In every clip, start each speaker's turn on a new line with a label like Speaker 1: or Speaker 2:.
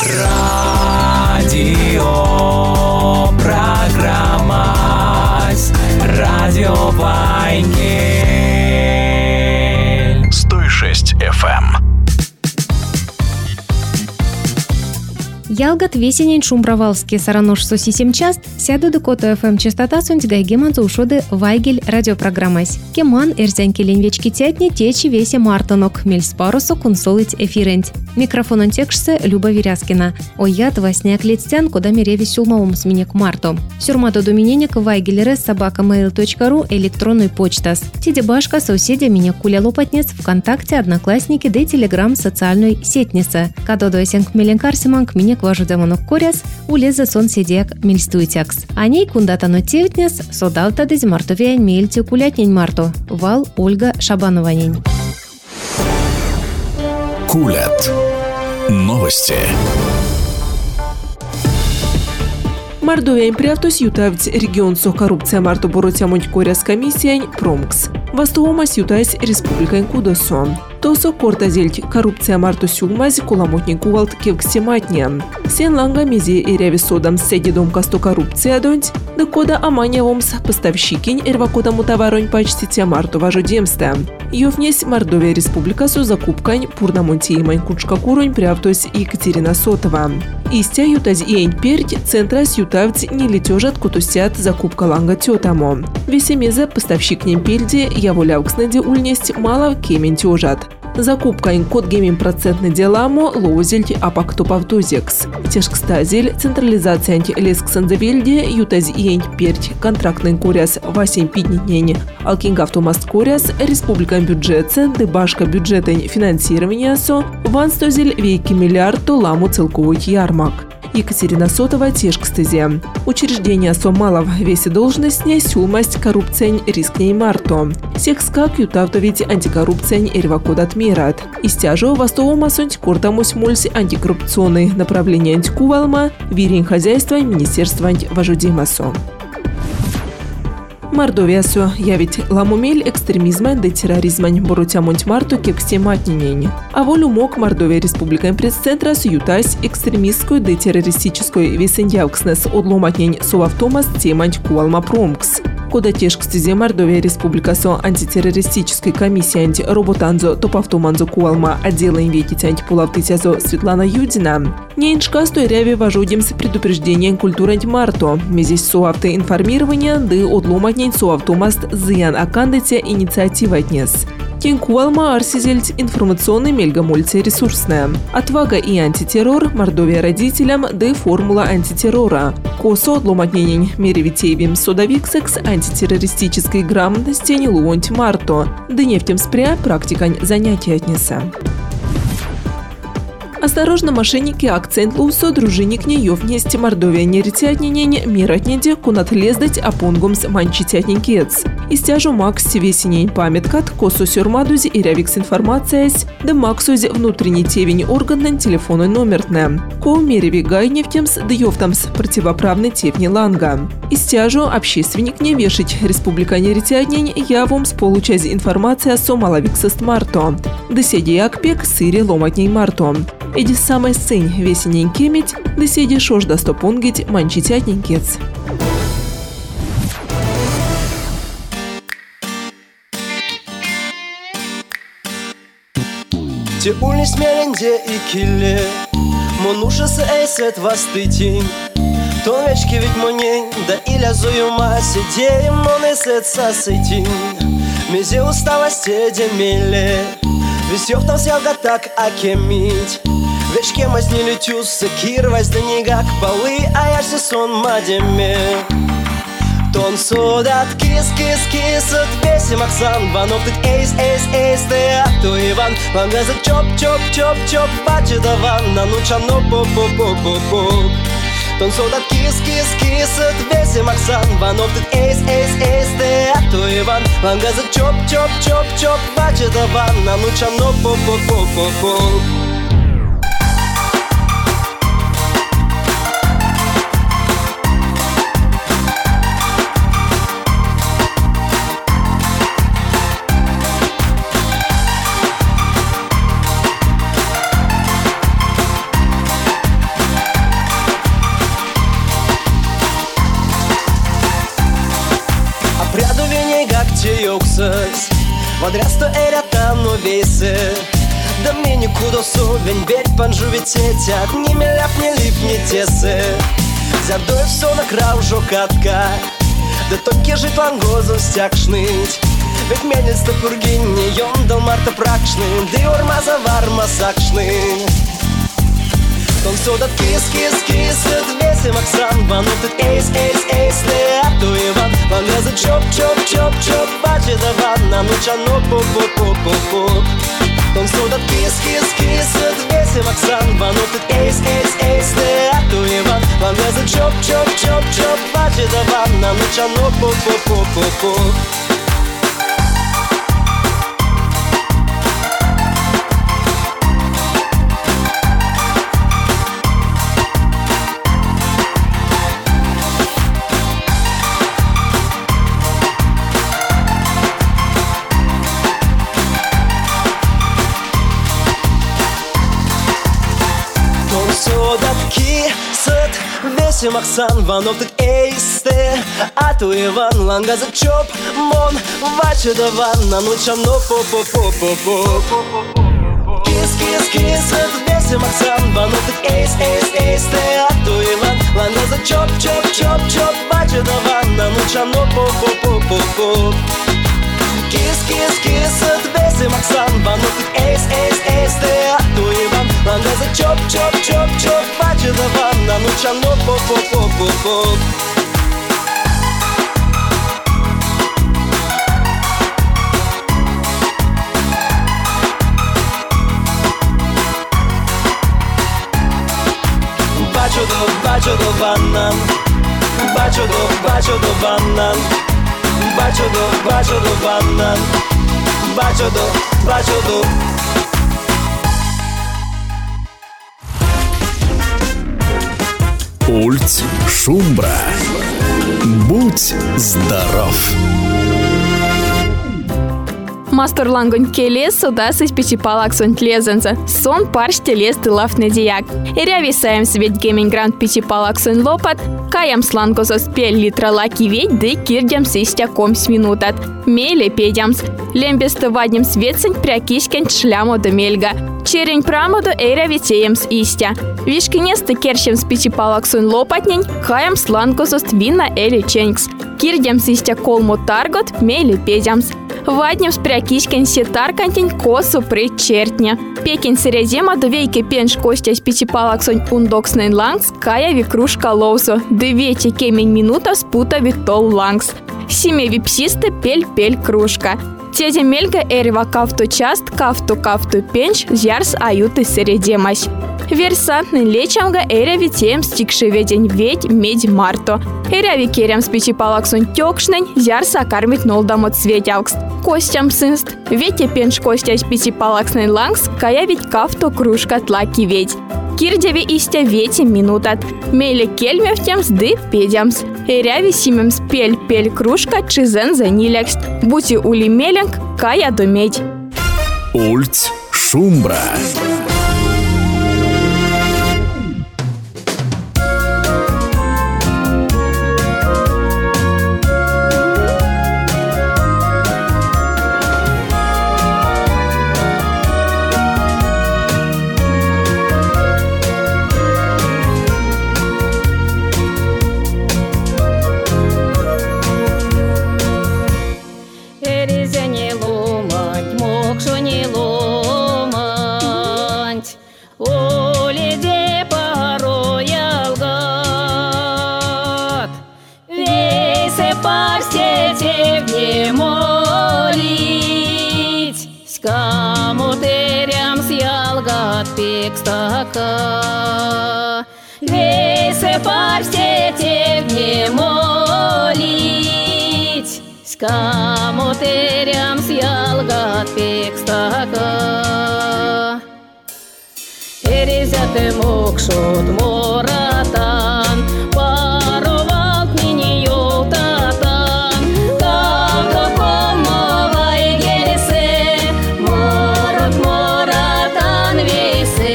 Speaker 1: Радио программа Радио Вайнгель 106 FM.
Speaker 2: Ялгат весенень Шумбравалский Сарануш Сосисем част, сяду до Кото ФМ частота сунть гайгеман за ушоды Вайгель радиопрограммась. Кеман эрзянки ленвечки тятни течи весе мартонок, мельспарусу кунсолыть эфирент. Микрофон он текшсе Люба Веряскина. Оят васняк летстян, куда миреви сюлмаум сменек марто. Сюрмато доминенек вайгель.собака.mail.ru электронный почтас. Тиде башка соседя меня куля лопатнец ВКонтакте, Одноклассники, да Телеграм социальной сетница. Кадодуэсенк меленкарсиманк минек важу демонок коряс, улезе сон сидек мельстуйтякс. Аней кундатано тевтнес, содалта дез мартовяйн мельтю кулятнень марто. Вал Ольга Шабанованень.
Speaker 1: Кулят. Новости.
Speaker 3: Мордовия приавтос ютавць регион со коррупция марто боротся монь коряс комиссиян Промкс. Вастуомас ютайс республикайн кудосон. Тосо кортазельть коррупция марто сюлмаз куламотнин кувалт кевксематнян. Сен ланга мези эряви содам седидом касто коррупция донть, да кода аманьявомс поставщикинь эрвакодаму товаронь почтите марто важодемста. Йовнесь Мордовия республика со закупкань пурнамонтиемань кучка куронь приавтос Екатерина Сотова. Истя ютаз иень перть центрас ютавць не летежат кутусят закупка ланга тетамо. Весемезе поставщик нем пельди яволявкснеди ульнесть мало кемен тежат. Закупкань код гемин процентный деламо лоузельть апактопавтозекс. Тешкстазель централизация антилесксанзавельде ютаз иень перть контрактный коряс васень пиднитнень. Алкингавтомаст коряс республикан бюджетце дебашка бюджетень финансирования со ванстозель вейки миллиард ламу целковой ярмак. Екатерина Сотова тешкстезе. Учреждение со малов весе должностней сюлмасть коррупциянь рискней марто. Секскак ютавтовить антикоррупциянь эрвакод отмерат. Истяжо вастовома сонть кортамусь мульсь антикоррупционный направление антикувалма, вирень хозяйства министерства важудимасо. Мордовия явить ламумель экстремизма да терроризма боротя монть марту кевксематнинень. А волю мог Мордовия республикан пресс-центра ютась экстремистскую да террористическую весеньявкснес одломатнень совавтомас теманть кувалма Промкс. Кода тешкстезе Мордовия республика со антитеррористической комиссией анти-роботанзо топавтоманзо кувалма отдела инвекить антипулавтысязо Светлана Юдина. Нейншка стой ряви важудим с предупреждением культуры антимарто. Мезись соавты информирования да одломатнень соавтомаст зыян акандете инициатива отнес. Тень кувалма арсизельть информационный мельгамольце ресурсная. Отвага и антитеррор Мордовия родителям да формула антитеррора. Косо отломатнень меревитеевим содавиксекс антитеррористической грамотности не луонть марто. Да нефтем спря практикань занятия отнеса. Осторожно, мошенники, акцент лусо, дружинник не вместе Мордовия не ретятненень, миратнеде, кунат лездать, апонгумс манчитятникец. Истяжу макс весенень памяткат, косу сюрмадузи и рявикс информациясь, да максузи внутренний тевень органный телефонный номертне. Ко мереви гай нефтемс, да ёвтамс противоправный тевни ланга. Истяжу общественник не вешать республика не ретятнень, явомс получать информация со малавиксест марто. Да седи акпек сыре ломатней марто. Эди самый сын весенень кемить, да седи шош да стопонгить манчитятникец.
Speaker 4: Те улис меренде и килле, монушасы эйсет вастытин. То вечки ведь монень, да иля зуюма сидеем, мон эйсет сасытин. Мезе усталости демеле, весёв там сялга так акемить. Вечке мась не летю, сакирвась да нигак полы, а я же сон мадеме. Тон содат кис, от веси Максан, ванов тут эйс, ты а то Иван. Лангаза чоп, бачи даван, на нучано по. Тон содат кис, от веси Максан, ванов тут эйс, ты а то Иван. Лангаза чоп, бачи даван, на нучано по. Подрясто ерятано вейсе да ми никудо совен бед панжувицетят ни ме ляп, ни лип, ни тесе. Зядой все накрав жокатка да токи жит лангозом стякшныть. Ведь менец-то пургинни йондал марта пракшны ды орма заварма сакшны. Том содат кис, весе Максан ванутит эйс, не ату Иван. Ван вяза чоп, баче да ванна нуча но поп. Том содат кис, весе Максан ванутит эйс, не ату Иван. Ван вяза чоп, баче да ванна нуча но поп. Весе Максан ванотит эйсте ату Иван. Лангаза чоп мон ваче да ванна нуча но поп. Кис, весе Максан ванотит эйсте ату Иван. Лангаза чоп ваче да ванна нуча но поп. Кис, весе Максан ванотит эйсте ату Иван. Лангаза чоп ваче да ванна нуча но поп. Bacio do vannan, bacio do vannan, bacio do vannan, bacio do.
Speaker 1: Ульц Шумбра. Будь здоров.
Speaker 5: Мастер лангон келес судасы спичипалак сон тлезенца. Сон парште лес тылав недияк. Иряви саем свет гейминг гранд пичипалак сон лопат. Каям слангосос 5 литра лаки ведь ды кирдям систяком с минутат. Меле педямс. Лембесты ваднем светсень прякишкен шлямо до мельга. Черень прамоду эйрави теемс истя. Вишкинесты керчем спичипалак сон лопатнень. Каям слангосос вина эли ченькс. Кирдям систяколму таргот меле педямс. Ваднем спрякишкен сетаркантень косу причертня. Пекин середема довейки пенш костя спичипалак сон ундокснен лангс. Кая викрушка лоусо. Девети кемень минута спута витол лангс. Симе випсисты пель кружка. Тезя мельга эрева кафту част, кафту пенш, зярс аюты середемась. Версантный лечамга эреви тем стикши ведень ведь медь марто. Эреви керям спичипалак сон тёкшнень, зярса кармит нолдамот светялкс. Костям сынст. Вете пенш костя спичипалак сон лангс, кая ведь кафту кружка тлаки ведь. Кирдеви истя вети минутат. Меле кельмев темс ды педямс. Эряви симемс пель кружка чизен занилякс. Бути ули меленг, кая до медь.
Speaker 1: Ульц Шумбра.
Speaker 6: Пекстака, весе парстете не молить, скамотерям сялгат пекстака. Эрезяте мокшот моратан, паровалт мини йолтатан, кавто комовай гелесе, морот моратан весе.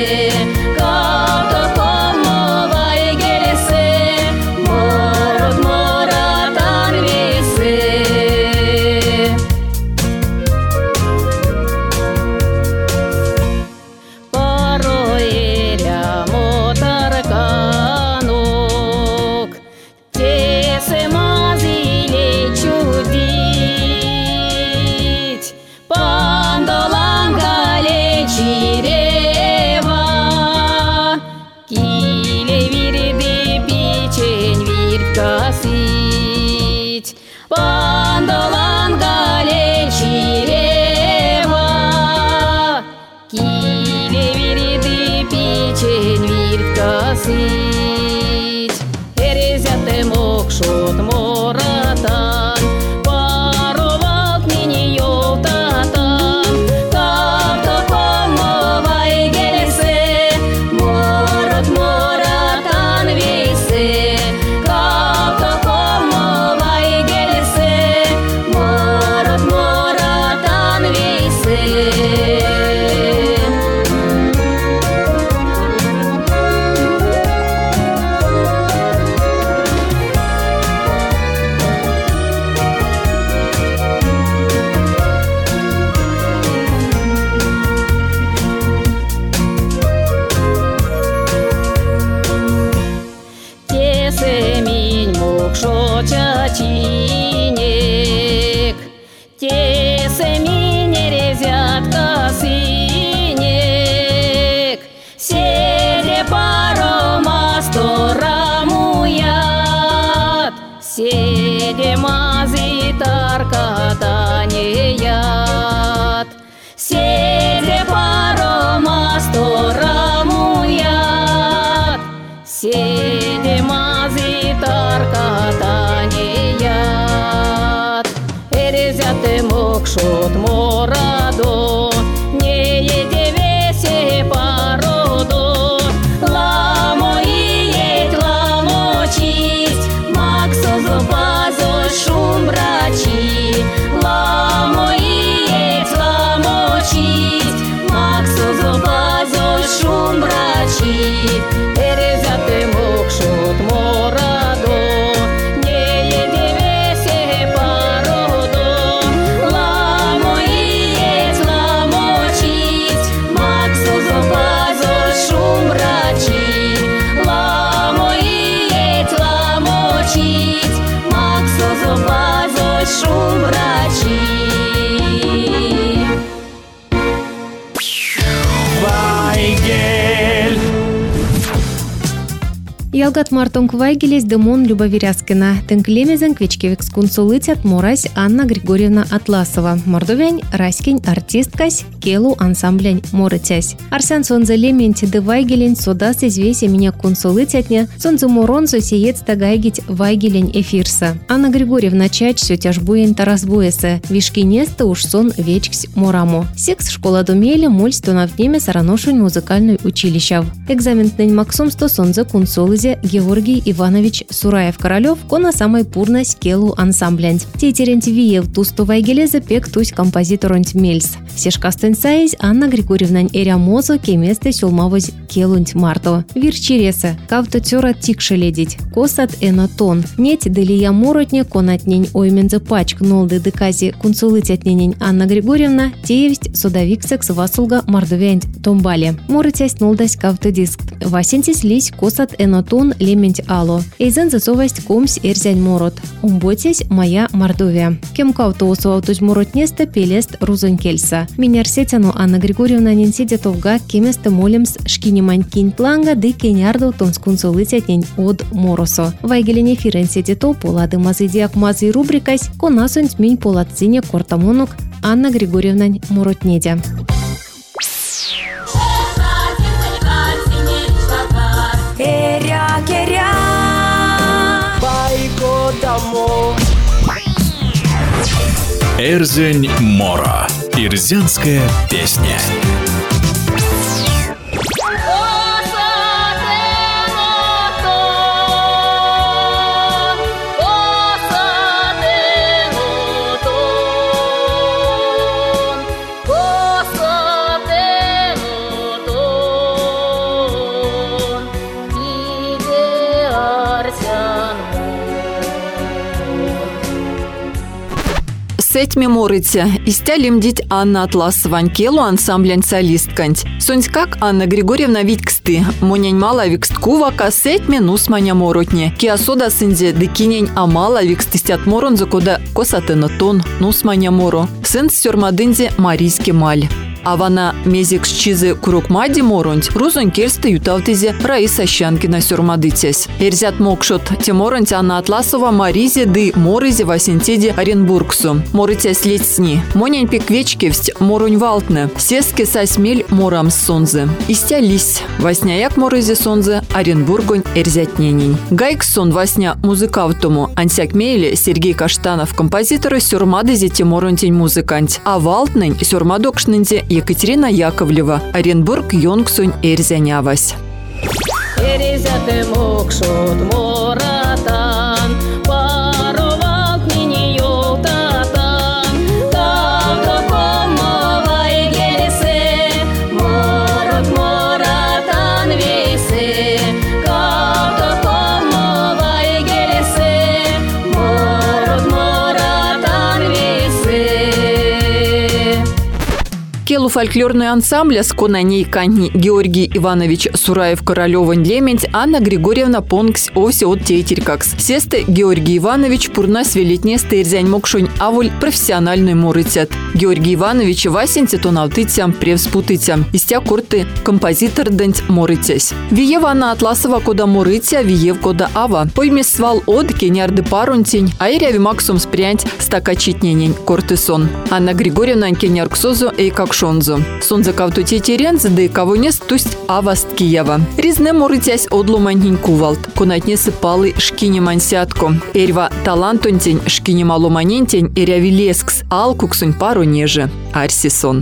Speaker 6: тень вирткасить. Эрезяте мокшот моратан, паровал к ней ёлтатан. Капто помывай гелесе, морот моратан вейсе. Капто помывай гелесе, морот моратан вейсе. Тесемень мокшо чачинек, тесемень резятка синек. Седе парома сторамуят, седе мази таркатанеят. Седе парома сторамуят, седе мази таркатанеят. Эрезяте мокшот морадо, не еде весе пародо. Ламо иеть, ламо чисть, максо зубазо шумбрачи. Ламо иеть, ламо чисть, максо зубазо шумбрачи. Эрезяте мокшот морадо, не еде весе пародо. Ламо иеть, ламо чисть, максо зубазо шумбрачи. Ламо иеть, ламо чисть, максо зубазо шумбрачи.
Speaker 1: Вайгель.
Speaker 2: Ялгат мартонг Вайгелес Демон Люба Виряскина. Тенклемезен квечкевикс консулитят Морась Анна Григорьевна Атласова. Мордовянь Раськень артисткась Келу ансамблянь Морытясь. Арсян сонзе лементи де Вайгелень содас извесе меня консулитятня. Сонзе моронзо сиец тагайгить Вайгелень эфирса. Анна Григорьевна чач все тяжбуень тарасбуесе. Вишкинеста уж сон вечксь морамо. Секс школа домели мольс то навдеме сараношунь музыкальной училищав. Экзаментнень максумсто сонзе консулизе Георгий Иванович Сураев-Королев кона самой пурной скелу ансамблянь. Тетеренть виев тусто Вайгелезе пек тусь композиторонть мельс. Сешкастен сайз Анна Григорьевна эрямозо кеместе сюлмавоз келунть марто. Вирчересе, кавто тёра тикше ледить. Косат энотон. Неть делия моротне конатнень оймензе пачк нолды декази консулитятнень Анна Григорьевна теевсть содавиксекс васулга мордовянть томбали. Моротясь нолдась кавто диск. Васентис лись косат энотон лементь ало. Эйзен засовасть комсь эрзянь морот. Умботясь моя Мордовия. Кем кавто осуаутусь моротнеста пелест рузонькельса. Минярсетяну Анна Григорьевна ненсидя товга кеместе молимс шкинимань кинь планга ды кенярдо тонс консулитятнень от моросо. Вайгелень эфирен сидето полады мазыдиак мазы рубрикась конасунь минь полатцине кортамонук Анна Григорьевна моротнедя.
Speaker 1: Эрзень Мора. Ирзянская песня.
Speaker 7: Сетьме морыця, истялим дить Анна Атласовань Келу ансамблянь солистканць. Сонсь как Анна Григорьевна витьксты, монянь мала виксткува ка сетьме нусманя моротне. Киасода сынзе дыкинень амала викстыстят морон закода косатына тон нусманя моро. Сын сёрмадынзе марийский маль. Авана мезик шчизы курукмади моронть, рузон кельсты ютавтизе Раиса Щанкина сюрмадытясь. Эрзят мокшот теморонть Анна Атласова Маризе ды морызе Васентеде Оренбургсу. Морытясь летсни. Монянь пеквечкевсть моронь валтне. Сеске сасмель морам сонзе. Истя лись. Васняяк морызе сонзе Оренбургонь эрзятненень. Гайксон Васня музыкавтому. Ансяк мейле Сергей Каштанов композитора сюрмадызе теморонтень музыкант. А валтнень сюрмадокшненде Екатерина Яковлева. Оренбург Йонгсунь эрзянявась.
Speaker 6: Эрзяте мокшот моратан, паровал мини ёлтатан, тавто комовай гелесе, морот моратан весе, кавто комовай гелесе, морот моратан весе.
Speaker 7: Келу фольклорный ансамбля с конаней канни Георгий Иванович Сураев-Королёвань-Лементь, Анна Григорьевна Понкс овсе от Тейтеркакс. Сесте Георгий Иванович пурна свелетне стейрзянь мокшунь авуль профессиональный морытят. Георгий Иванович Васенте тонавтытям превспутытям. Истя корты композитор дэнть морытясь. Виева Анна Атласова кода морытя, виев кода ава. Поймес свал от кенярды парунтень, а иряви максум спрянть стакачитненень корты сон. Анна Григорьевна кенярксозу эй как шонзу. Сонза кавту тетеренз, да и кого не стусть аваст Киева. Ризне морытясь одломаннень кувалт. Конатне сыпалы шкине мансятко. Эрьва талантонтень шкине маломанентень эряви лескс. Алкуксунь пару неже. Арсисон.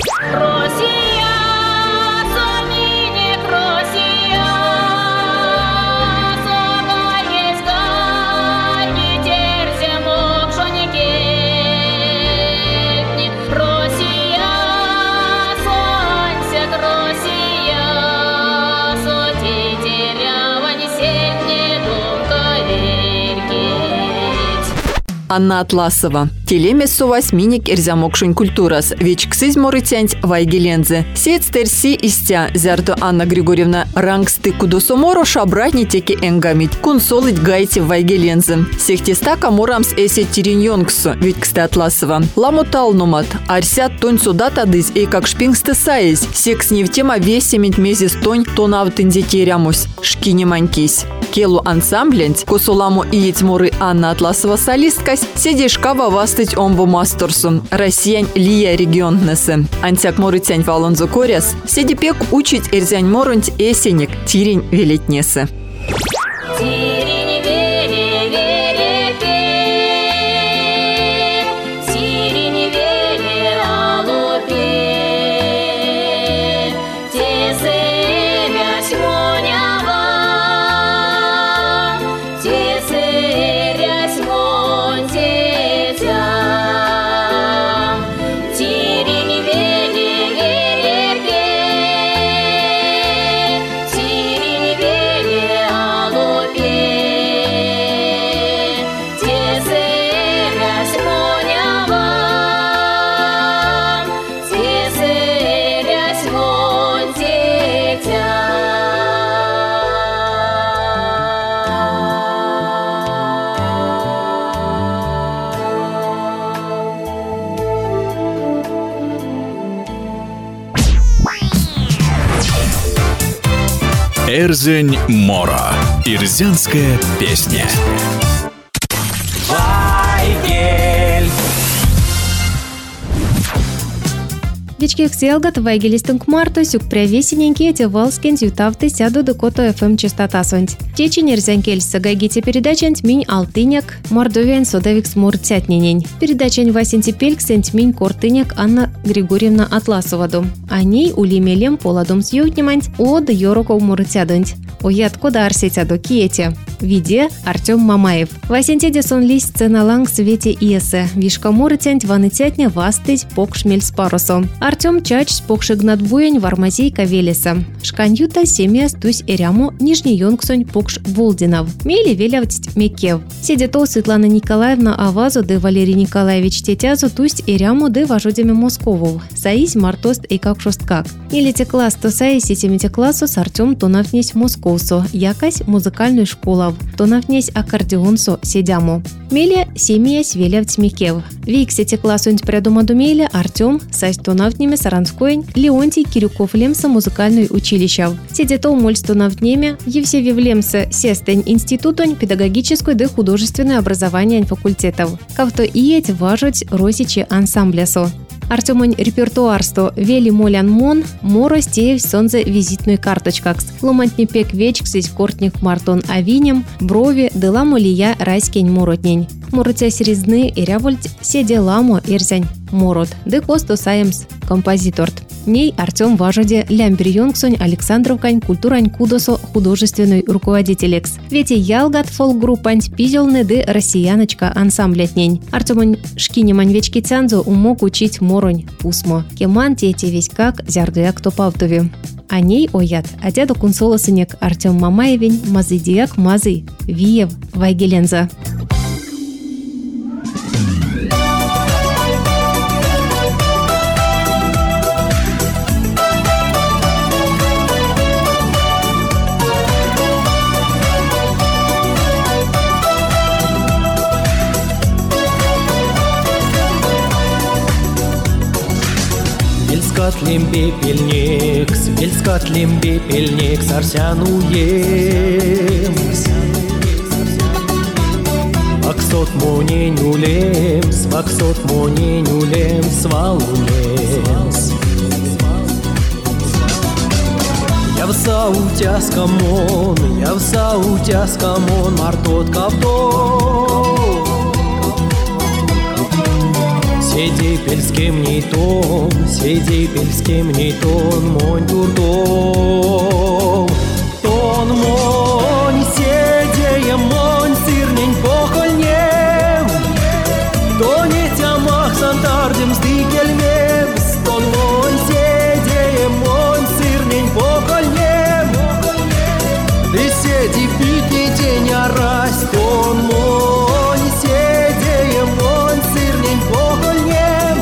Speaker 7: Анна Атласова. Телемесу восьминик эрзямокшунь культурас. Вечксыз морытянь вайгелензе. Сец терси истя. Зярто Анна Григорьевна рангсты кудосоморо шабратни теки энгамить. Кунсолыть гайте вайгелензе. Сехтестака морамс эсе тириньонгсу. Вечксты Атласова. Ламутал номат. Арсят тонь судатадыз и как шпингсты саез. Секс не в тема весемить мезис тонь тонавтынзе терямусь. Шкине манькись. Келу ансамблянь. Косуламу иеть моры Анна Атласова солисткась. Седешкава вастыть омбу мастерсун. Россиянь лия регионнесы. Антяк морытянь валонзу коряс. Седепек учить эрзянь моронть эсенек тирень велетнесы.
Speaker 1: Эрзень Мора. Ирзянская песня.
Speaker 2: Вечких селгат вайгелистинг марто сюк прявесененькие те валскент ютавты сяду до кото ФМ частота сонть. Течи нерзянкельса гайгите передачант минь алтыняк мордовян содавик смуртятненень. Передачань Васенти Пельксент минь кортыняк Анна Григорьевна Атласоваду. Они улимелем поладом съютнимант од йороков муртядынть. Оят кода арсетядо киете. Виде Артем Мамаев. Васентеде сон лист сценаланг свете иесе. Вишка муртянт ванытятня вастыть покшмель с парусом. Артем Чач спокши гнатбуень вармазейка велеса. Шканюта семья стусь эряму Нижний Йонгсонь покш Волдинов. Мели велявть мекев. Седето Светлана Николаевна Авазу де Валерий Николаевич Тетязу тусть эряму де вожудями Москову. Саись мартост и как шосткак. Или класс то саись и классу с Артем тонавнесь Московсу. Якась музыкальную школу Михайлов, тонавнесь аккордеонсо седяму. Меле семья свелявць Микев. Виксете классунь прядумаду меле Артем, сась тонавними Саранскоень, Леонтий Кирюков лемса музыкальный училищев. Седето мольс тонавнеме, Евсевьев лемса сестень институтонь педагогической да художественное образование факультетов. Кавто иеть важуть росичи ансамблясо. Артемонь репертуарсто вели молян мон, моро стеев сонзе визитной карточкакс. Ломантни пек вечксись кортник Мартон Авинем, брови дела молия райскень моротнень. Моротя серезны и рявольть седе ламо ирзянь морот, де косто саемс композиторт. Ней Артем важоде лямберьонгсонь Александровкань культурань кудосо художественный руководителекс. Ведь ялгат фолк-группань пизелны де россияночка ансамблятнень. Артемонь шкинемань вечки цянзо умог учить моронь пусмо. Кеман тети весь как зярдуяк топавтови. А ней оят, а дядо кунсолосынек Артем Мамаевень мазыдияк мазы, виев вайгеленза.
Speaker 4: Вельскатлим бепельник, сарсянуем. Ваксот моненюлем, свалулем. Я в саутяскамон, мартот кавто. Седи пельским не тон, монь дурдом. Тон монь, седеем монь, сырнень похольнем. Тонет ямах сантардем сдикельмем. Тон монь, седеем монь, сырнень похольнем. Ты седи пить не день, а раз. Тон монь, седеем монь, сырнень похольнем.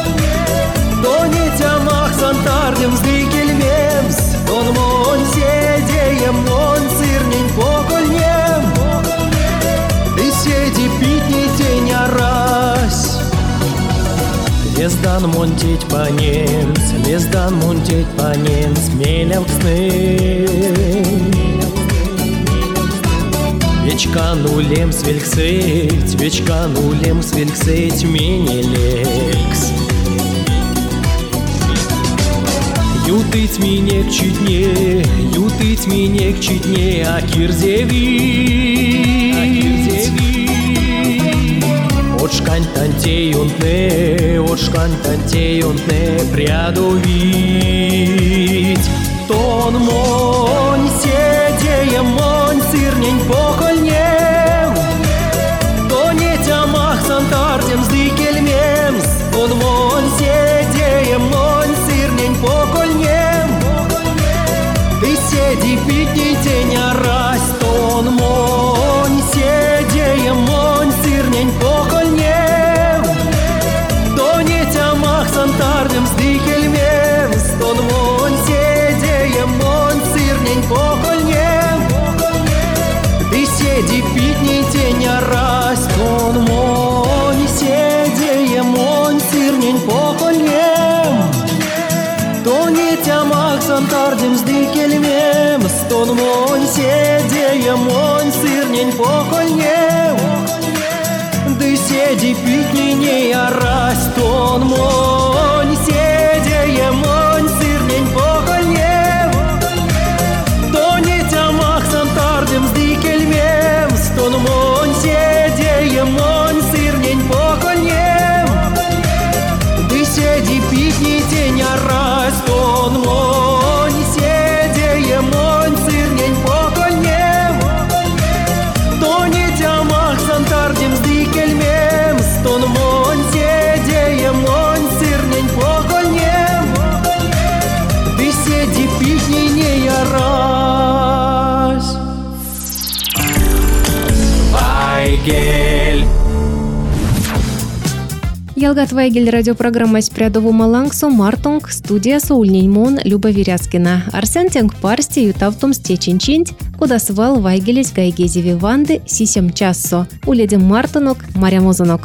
Speaker 4: Тонет ямах сантардем сдикельмем. Тон монь, седеем монь, сырнень похольнем. Ты седи пить не день, а раз. Лездан монтеть по нем, смелям сны. Вечка нулем свельксеть, менелекс. Ютыть минек читне, а кирзеви. Очкань тантеюнтне, прядовить. Тон монь, седеем монь, сырнень похольнем. Тонет ямах сантардем сдикельмем. Тон монь, седеем монь, сырнень похольнем. Ты седи пить не день, а раз. Тон монь, седеем монь, сырнень похольнем. Тонет ямах сантардем сдикельмем. Тон монь, седеем монь, сырнень похольнем. Ты седи пить не день, а раз. Тон монь, седеем монь, сырнень похольнем. Тонет ямах сантардем сдикельмем. Тон монь, седеем монь, сырнень похольнем. Ты седи пить не а раз. Тон монь, седеем монь, сырнень похольнем. Тонет ямах сантардем сдикельмем. Тон монь, седеем монь, сырнень похольнем. Ты седи пить не день, а раз. Тон монь, седеем монь, сырнень похольнем. Тонет ямах сантардем сдикельмем. Тон монь, седеем монь, сырнень похольнем. Ты седи пить не а раз. Вайгель.
Speaker 2: Ялгат Вайгель радиопрограмма «Спрядову Малангсо» Мартонг, студия Соульнеймон Люба Вирязкина. Арсен Тенг Парсти Ютавтум Стечинчинт, куда свал вайгелись гайгезеви ванды сисем чассо. Уледем мартынок, Маря Мозунок.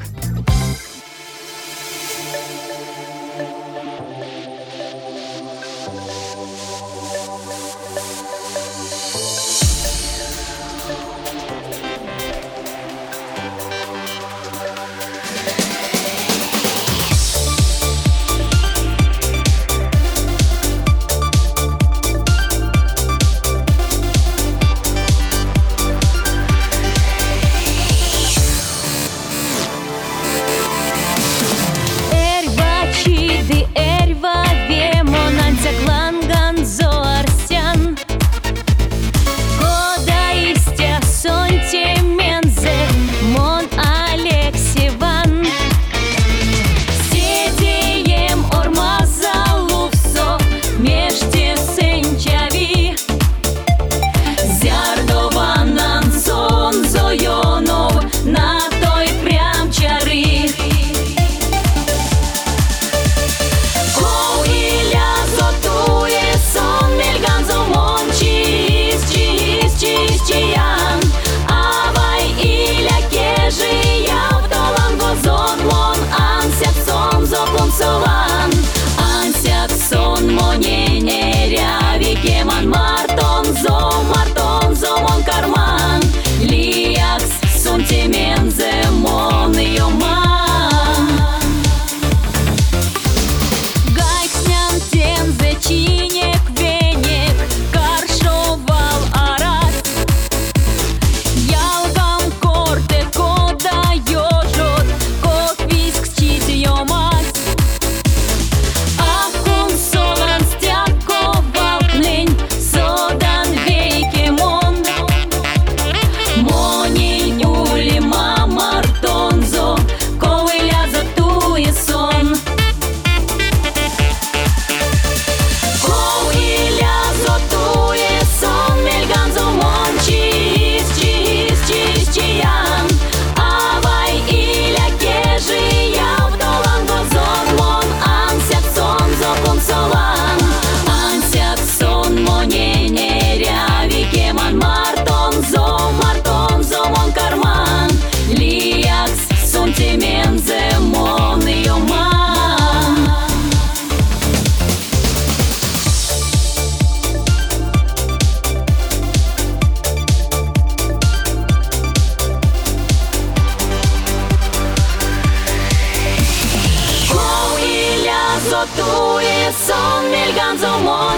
Speaker 6: Zotuje son melganzo mon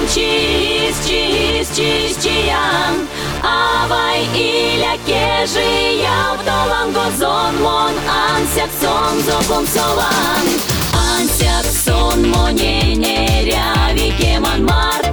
Speaker 6: чиям Авай иля кежи яв долан гозон мон Ансяк сон зокум сован Ансяк сон моне неряви кеман мар